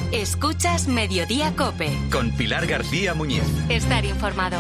Escuchas Mediodía COPE. Con Pilar García Muñiz. Estar informado.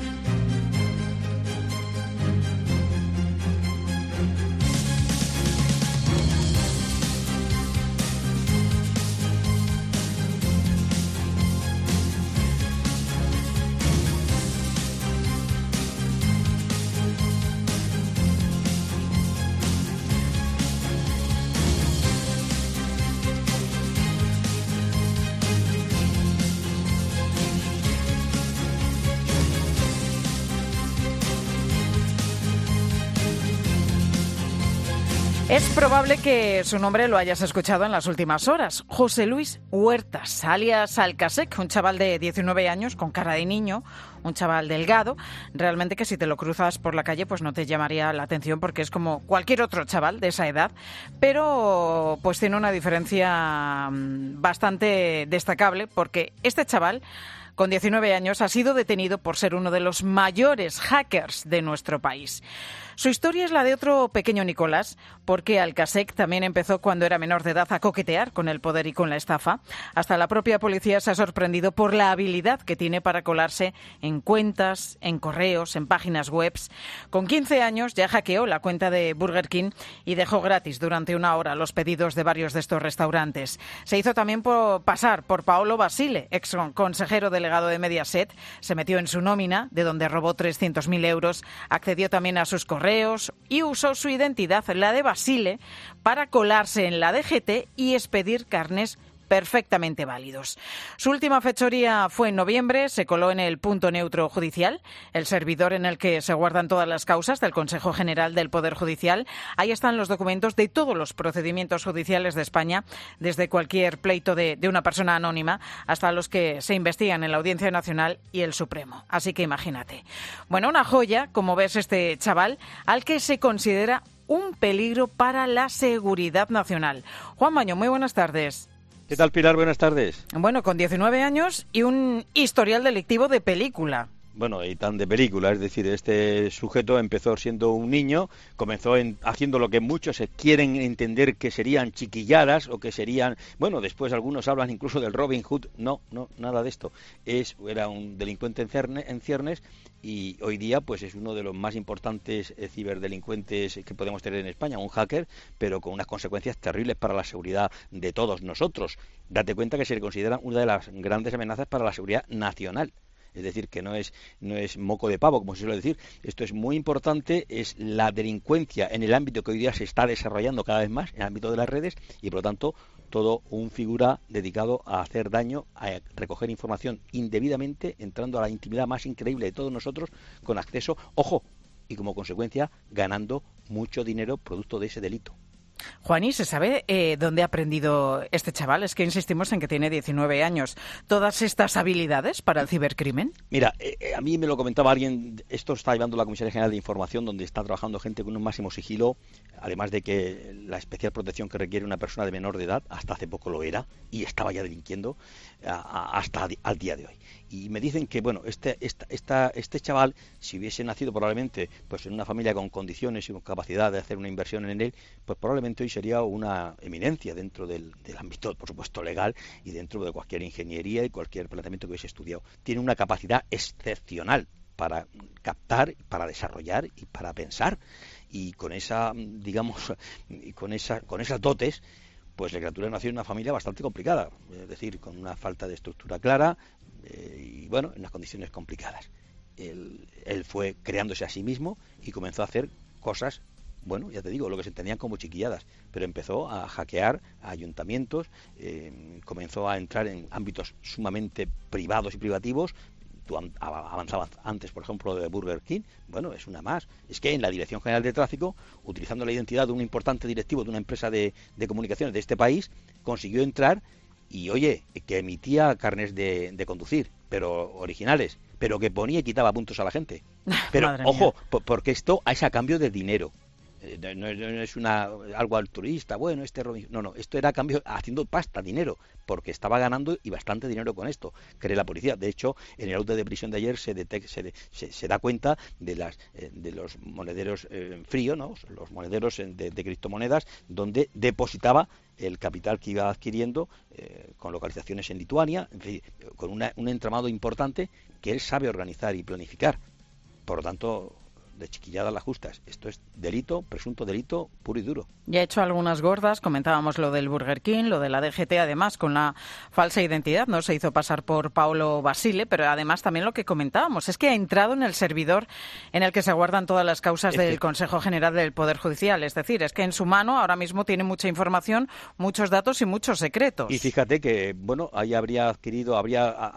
Es probable que su nombre lo hayas escuchado en las últimas horas. José Luis Huertas, alias Alcasec, un chaval de 19 años con cara de niño, un chaval delgado, realmente que si te lo cruzas por la calle pues no te llamaría la atención porque es como cualquier otro chaval de esa edad, pero pues tiene una diferencia bastante destacable porque este chaval con 19 años ha sido detenido por ser uno de los mayores hackers de nuestro país. Su historia es la de otro pequeño Nicolás, porque Alcasec también empezó cuando era menor de edad a coquetear con el poder y con la estafa. Hasta la propia policía se ha sorprendido por la habilidad que tiene para colarse en cuentas, en correos, en páginas web. Con 15 años ya hackeó la cuenta de Burger King y dejó gratis durante una hora los pedidos de varios de estos restaurantes. Se hizo también pasar por Paolo Basile, ex consejero delegado de Mediaset. Se metió en su nómina, de donde robó 300.000 euros, accedió también a sus correos y usó su identidad, la de Basile, para colarse en la DGT y expedir carnés perfectamente válidos. Su última fechoría fue en noviembre, se coló en el punto neutro judicial, el servidor en el que se guardan todas las causas del Consejo General del Poder Judicial. Ahí están los documentos de todos los procedimientos judiciales de España, desde cualquier pleito de una persona anónima hasta los que se investigan en la Audiencia Nacional y el Supremo. Así que imagínate. Bueno, una joya, como ves, este chaval, al que se considera un peligro para la seguridad nacional. Juan Maño, muy buenas tardes. ¿Qué tal, Pilar? Buenas tardes. Bueno, con 19 años y un historial delictivo de película. Bueno, y tan de película, es decir, este sujeto empezó siendo un niño, comenzó haciendo lo que muchos quieren entender que serían chiquilladas o que serían, bueno, después algunos hablan incluso del Robin Hood. No, nada de esto. Era un delincuente en ciernes y hoy día pues es uno de los más importantes ciberdelincuentes que podemos tener en España, un hacker, pero con unas consecuencias terribles para la seguridad de todos nosotros. Date cuenta que se le considera una de las grandes amenazas para la seguridad nacional. Es decir, que no es moco de pavo, como se suele decir. Esto es muy importante, es la delincuencia en el ámbito que hoy día se está desarrollando cada vez más, en el ámbito de las redes, y por lo tanto, todo un figura dedicado a hacer daño, a recoger información indebidamente, entrando a la intimidad más increíble de todos nosotros, con acceso, ojo, y como consecuencia, ganando mucho dinero producto de ese delito. Juani, ¿se sabe dónde ha aprendido este chaval? Es que insistimos en que tiene 19 años. ¿Todas estas habilidades para el cibercrimen? Mira, a mí me lo comentaba alguien, esto está llevando la Comisaría General de Información, donde está trabajando gente con un máximo sigilo, además de que la especial protección que requiere una persona de menor de edad, hasta hace poco lo era, y estaba ya delinquiendo hasta al día de hoy. Y me dicen que, bueno, este chaval, si hubiese nacido probablemente pues en una familia con condiciones y con capacidad de hacer una inversión en él, pues probablemente hoy sería una eminencia dentro del ámbito, por supuesto, legal y dentro de cualquier ingeniería y cualquier planteamiento que hubiese estudiado. Tiene una capacidad excepcional para captar, para desarrollar y para pensar. Y con esa, digamos, con esas dotes, pues la criatura nació en una familia bastante complicada, es decir, con una falta de estructura clara y, bueno, en unas condiciones complicadas. Él fue creándose a sí mismo y comenzó a hacer cosas, bueno, ya te digo, lo que se entendían como chiquilladas, pero empezó a hackear a ayuntamientos, comenzó a entrar en ámbitos sumamente privados y privativos. Tú avanzabas antes, por ejemplo, de Burger King, bueno, es una más. Es que en la Dirección General de Tráfico, utilizando la identidad de un importante directivo de una empresa de comunicaciones de este país, consiguió entrar y, oye, que emitía carnés de conducir, pero originales, pero que ponía y quitaba puntos a la gente. Pero, ojo, porque esto es a cambio de dinero. No es algo altruista, bueno, no, esto era a cambio haciendo pasta, dinero, porque estaba ganando y bastante dinero con esto, cree la policía. De hecho, en el auto de prisión de ayer se da cuenta de los monederos fríos, ¿no? Los monederos de criptomonedas, donde depositaba el capital que iba adquiriendo, con localizaciones en Lituania, en fin, con un entramado importante que él sabe organizar y planificar. Por lo tanto, de chiquilladas las justas. Esto es delito, presunto delito puro y duro. Ya he hecho algunas gordas, comentábamos lo del Burger King, lo de la DGT, además con la falsa identidad, no se hizo pasar por Paolo Basile, pero además también lo que comentábamos, es que ha entrado en el servidor en el que se guardan todas las causas del Consejo General del Poder Judicial, es decir, es que en su mano ahora mismo tiene mucha información, muchos datos y muchos secretos. Y fíjate que, bueno, ahí habría accedido a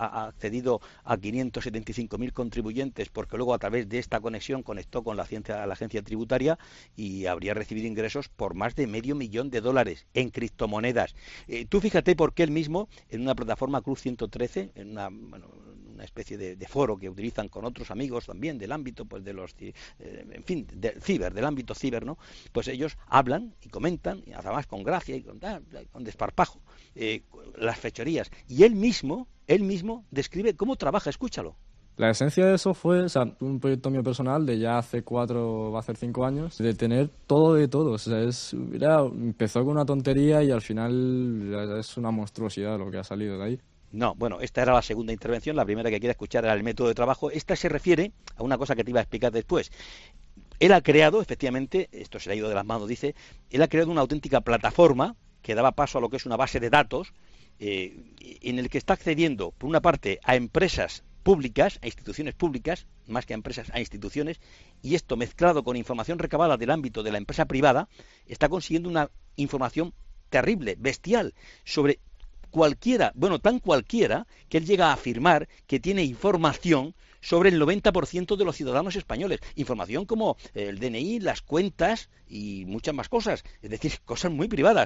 575.000 contribuyentes, porque luego a través de esta conexión conectó con la agencia tributaria y habría recibido ingresos por más de $500,000 en criptomonedas. Tú fíjate por qué él mismo, en una plataforma Cruz 113, en una especie de foro que utilizan con otros amigos también del ámbito, pues de los, en fin, del ámbito ciber, ¿no? Pues ellos hablan y comentan, y además con gracia y con desparpajo, las fechorías. Y él mismo describe cómo trabaja, escúchalo. La esencia de eso fue, un proyecto mío personal de ya hace 4, va a ser 5 años, de tener todo de todo. O sea, empezó con una tontería y al final es una monstruosidad lo que ha salido de ahí. No, bueno, esta era la segunda intervención, la primera que quería escuchar era el método de trabajo. Esta se refiere a una cosa que te iba a explicar después. Él ha creado, efectivamente, esto se le ha ido de las manos, dice, él ha creado una auténtica plataforma que daba paso a lo que es una base de datos, en el que está accediendo, por una parte, a empresas públicas, a instituciones públicas, más que a empresas, a instituciones, y esto mezclado con información recabada del ámbito de la empresa privada, está consiguiendo una información terrible, bestial, sobre cualquiera, tan cualquiera, que él llega a afirmar que tiene información sobre el 90% de los ciudadanos españoles. Información como el DNI, las cuentas y muchas más cosas, es decir, cosas muy privadas.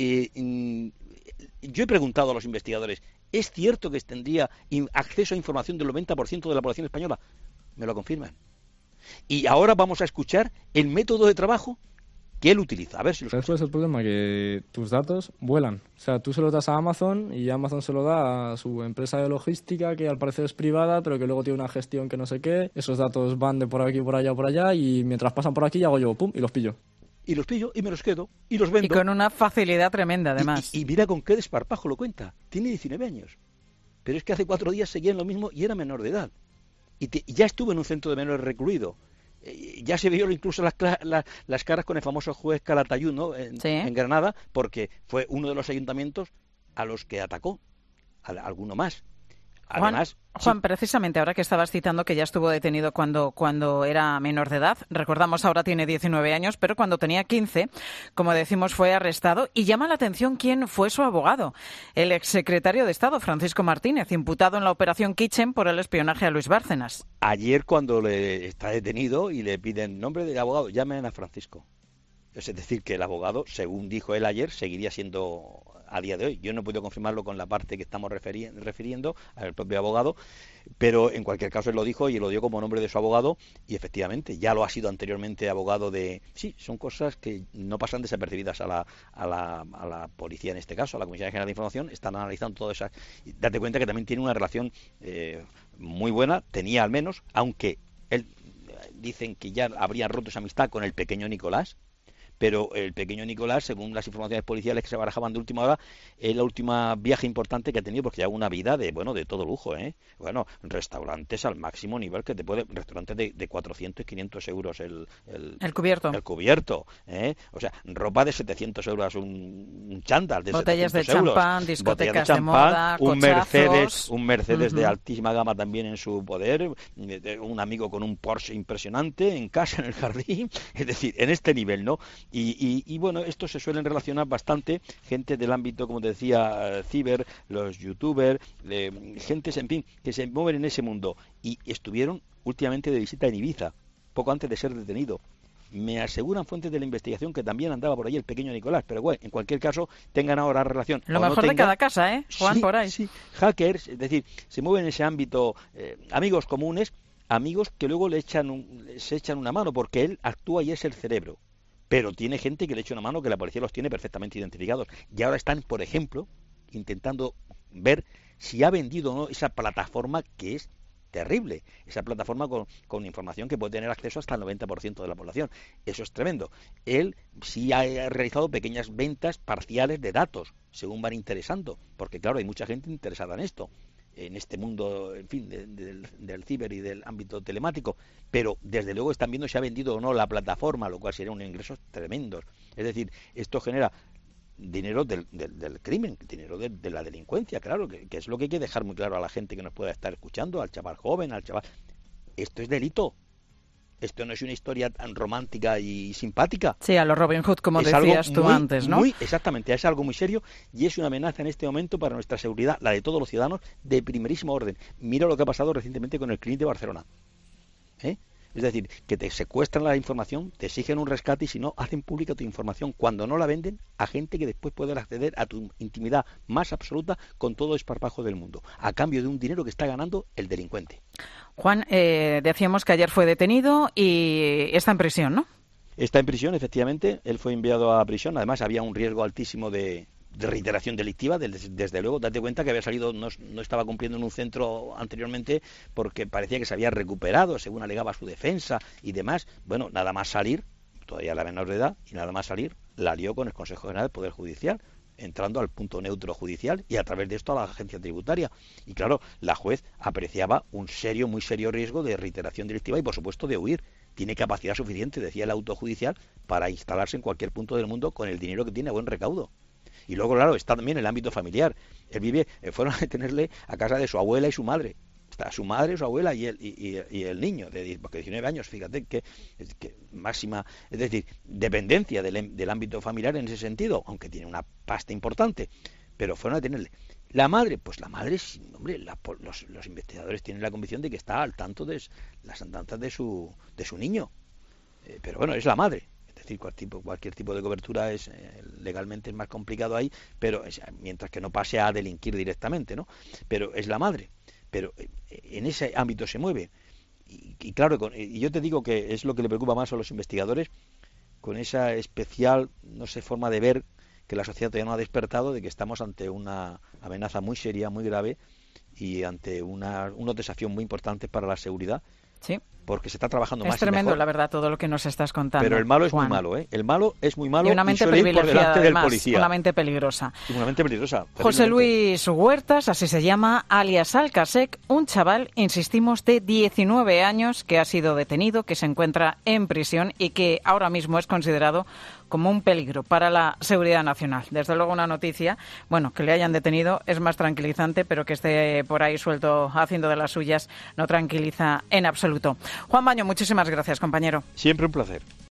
Yo he preguntado a los investigadores, ¿es cierto que tendría acceso a información del 90% de la población española? Me lo confirman. Y ahora vamos a escuchar el método de trabajo que él utiliza. A ver si lo escuchas. ¿Cuál es el problema? Que tus datos vuelan. O sea, tú se los das a Amazon y Amazon se lo da a su empresa de logística, que al parecer es privada, pero que luego tiene una gestión que no sé qué. Esos datos van de por aquí, por allá, y mientras pasan por aquí hago yo, pum, y los pillo. Y los pillo y me los quedo y los vendo. Y con una facilidad tremenda, además. Y mira con qué desparpajo lo cuenta. Tiene 19 años. Pero es que hace 4 días seguía en lo mismo y era menor de edad. Y ya estuvo en un centro de menores recluido. Ya se vio incluso las caras con el famoso juez Calatayud, ¿no? En Granada, porque fue uno de los ayuntamientos a los que atacó. A alguno más. Además, Juan, precisamente ahora que estabas citando que ya estuvo detenido cuando era menor de edad, recordamos ahora tiene 19 años, pero cuando tenía 15, como decimos, fue arrestado y llama la atención quién fue su abogado, el exsecretario de Estado, Francisco Martínez, imputado en la operación Kitchen por el espionaje a Luis Bárcenas. Ayer cuando le está detenido y le piden nombre del abogado, llamen a Francisco. Es decir, que el abogado, según dijo él ayer, seguiría siendo a día de hoy. Yo no he podido confirmarlo con la parte que estamos refiriendo al propio abogado, pero en cualquier caso él lo dijo y lo dio como nombre de su abogado y efectivamente ya lo ha sido anteriormente abogado de... Sí, son cosas que no pasan desapercibidas a la policía en este caso, a la Comisión General de Información, están analizando todo eso. Date cuenta que también tiene una relación muy buena, tenía al menos, aunque él dicen que ya habrían roto esa amistad con el pequeño Nicolás, pero el pequeño Nicolás, según las informaciones policiales que se barajaban de última hora, es la última viaje importante que ha tenido, porque lleva una vida de todo lujo, Bueno, restaurantes al máximo nivel que te puede, restaurantes de 400 y 500 euros el cubierto. El cubierto, O sea, ropa de 700 euros, un chándal de botellas 700 euros. Champán, discotecas de moda, un Mercedes uh-huh. de altísima gama también en su poder, un amigo con un Porsche impresionante en casa, en el jardín, es decir, en este nivel, ¿no? Y bueno, estos se suelen relacionar bastante, gente del ámbito, como te decía, ciber, los youtubers, gentes, en fin, que se mueven en ese mundo. Y estuvieron últimamente de visita en Ibiza, poco antes de ser detenido. Me aseguran fuentes de la investigación que también andaba por ahí el pequeño Nicolás, pero bueno, en cualquier caso, tengan ahora relación. Lo mejor de cada casa, Juan, sí, por ahí. Sí, hackers, es decir, se mueven en ese ámbito, amigos comunes, amigos que luego se echan una mano, porque él actúa y es el cerebro. pero tiene gente que le echa una mano, que la policía los tiene perfectamente identificados. Y ahora están, por ejemplo, intentando ver si ha vendido o no esa plataforma, que es terrible, esa plataforma con información que puede tener acceso hasta el 90% de la población. Eso es tremendo. Él sí ha realizado pequeñas ventas parciales de datos, según van interesando, porque claro, hay mucha gente interesada en esto, en este mundo, en fin, del ciber y del ámbito telemático, pero desde luego están viendo si ha vendido o no la plataforma, lo cual sería unos ingresos tremendos. Es decir, esto genera dinero del crimen, dinero de la delincuencia, claro, que es lo que hay que dejar muy claro a la gente que nos pueda estar escuchando, al chaval joven, al chaval. Esto es delito. Esto no es una historia tan romántica y simpática. Sí, a los Robin Hood, como es decías tú antes, ¿no? Exactamente, es algo muy serio y es una amenaza en este momento para nuestra seguridad, la de todos los ciudadanos, de primerísimo orden. Mira lo que ha pasado recientemente con el Clínic de Barcelona. Es decir, que te secuestran la información, te exigen un rescate y si no, hacen pública tu información cuando no la venden a gente que después puede acceder a tu intimidad más absoluta con todo esparpajo del mundo, a cambio de un dinero que está ganando el delincuente. Juan, decíamos que ayer fue detenido y está en prisión, ¿no? Está en prisión, efectivamente. Él fue enviado a prisión. Además, había un riesgo altísimo de reiteración delictiva. Desde luego, date cuenta que había salido, no estaba cumpliendo en un centro anteriormente porque parecía que se había recuperado, según alegaba su defensa y demás. Bueno, nada más salir, todavía la menor de edad, y nada más salir, la lió con el Consejo General del Poder Judicial, entrando al punto neutro judicial y a través de esto a la agencia tributaria. Y claro, la juez apreciaba un muy serio riesgo de reiteración delictiva y, por supuesto, de huir. Tiene capacidad suficiente, decía el auto judicial, para instalarse en cualquier punto del mundo con el dinero que tiene a buen recaudo. Y luego, claro, está también el ámbito familiar. Él fueron a detenerle a casa de su abuela y su madre. Está su madre, su abuela y el niño, porque 19 años, fíjate que máxima, es decir, dependencia del ámbito familiar en ese sentido, aunque tiene una pasta importante, pero fueron a detenerle. La madre, hombre, los investigadores tienen la convicción de que está al tanto de las andanzas de su niño, pero bueno, es la madre. Es decir, cualquier tipo de cobertura legalmente es más complicado ahí, pero mientras que no pase a delinquir directamente, ¿no? Pero es la madre. Pero en ese ámbito se mueve. Y claro, y yo te digo que es lo que le preocupa más a los investigadores, con esa especial, no sé, forma de ver que la sociedad todavía no ha despertado, de que estamos ante una amenaza muy seria, muy grave, y ante unos desafíos muy importantes para la seguridad. Sí. Porque se está trabajando más y tremendo, mejor. la verdad, todo lo que nos estás contando. Pero el malo es Juan. muy malo, ¿eh? El malo es muy malo y una mente suele ir por delante del policía. Una mente peligrosa. Y una mente peligrosa. José Luis Huertas, así se llama, alias Alcasec, un chaval, insistimos, de 19 años que ha sido detenido, que se encuentra en prisión y que ahora mismo es considerado como un peligro para la seguridad nacional. Desde luego una noticia, bueno, que le hayan detenido es más tranquilizante, pero que esté por ahí suelto haciendo de las suyas no tranquiliza en absoluto. Juan Baño, muchísimas gracias, compañero. Siempre un placer.